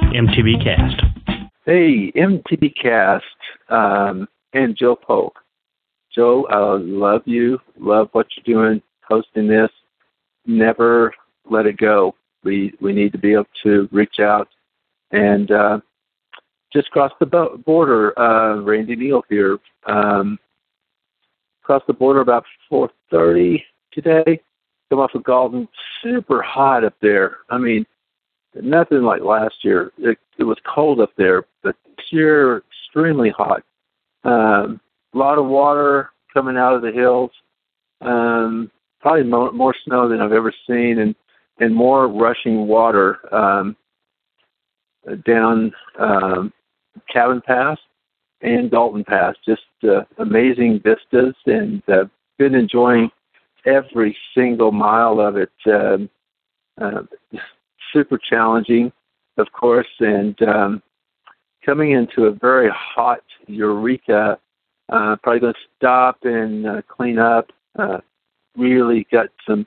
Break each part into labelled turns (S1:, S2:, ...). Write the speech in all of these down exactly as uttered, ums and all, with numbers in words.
S1: M T B Cast.
S2: Hey, M T B Cast, um, and Joe Polk. Joe, I love you, love what you're doing, hosting this. Never let it go. We we need to be able to reach out and uh, just cross the bo- border. Uh, Randy Neal here. Um, crossed the border about four thirty today. Come off of Galton, super hot up there. I mean, nothing like last year. It, it was cold up there, but this year extremely hot. Um, a lot of water coming out of the hills. Um, probably more, more snow than I've ever seen, and and more rushing water um, down um, Cabin Pass and Dalton Pass. Just uh, amazing vistas, and uh, been enjoying every single mile of it. Um, uh, super challenging, of course, and um, coming into a very hot Eureka. Uh, probably going to stop and uh, clean up. Uh, really got some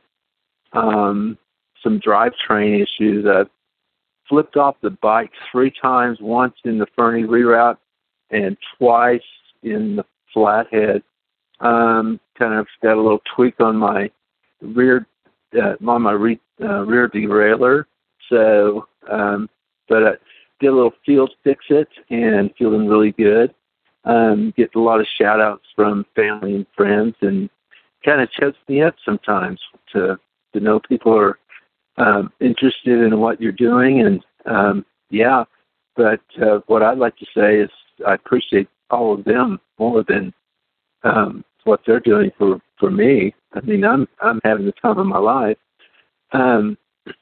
S2: um, some drivetrain issues. I flipped off the bike three times, once in the Fernie reroute and twice in the Flathead. Um, kind of got a little tweak on my rear uh, on my re, uh, rear derailleur. So, um, but I did a little field fix it and feeling really good. Um, get a lot of shout outs from family and friends, and kind of chokes me up sometimes to to know people are um, interested in what you're doing. And um, yeah, but uh, what I'd like to say is I appreciate all of them more than um, what they're doing for, for me. I mean, I'm I'm having the time of my life. Um,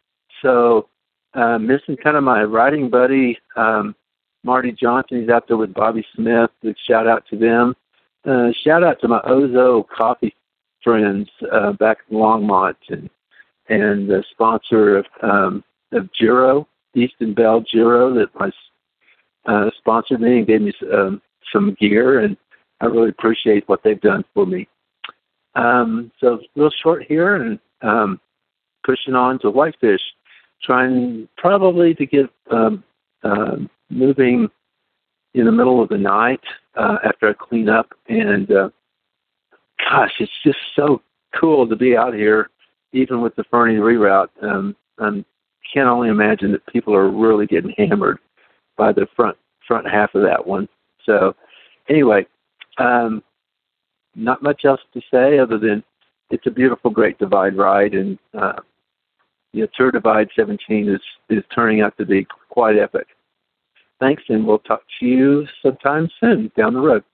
S2: so uh, missing kind of my riding buddy. Um, Marty Johnson, he's out there with Bobby Smith. Big shout out to them. Uh, shout out to my Ozo coffee friends uh, back in Longmont, and and the sponsor of um, of Giro, Easton Bell Giro, that was uh, sponsored me and gave me um, some gear, and I really appreciate what they've done for me. Um, so real short here, and um, pushing on to Whitefish, trying probably to get um, um, moving in the middle of the night uh, after I clean up. And uh, gosh, it's just so cool to be out here, even with the Fernie reroute. Um, I can't only imagine that people are really getting hammered by the front front half of that one. So anyway, um, not much else to say other than it's a beautiful Great Divide ride, and uh, the Tour Divide seventeen is, is turning out to be quite epic. Thanks, and we'll talk to you sometime soon down the road.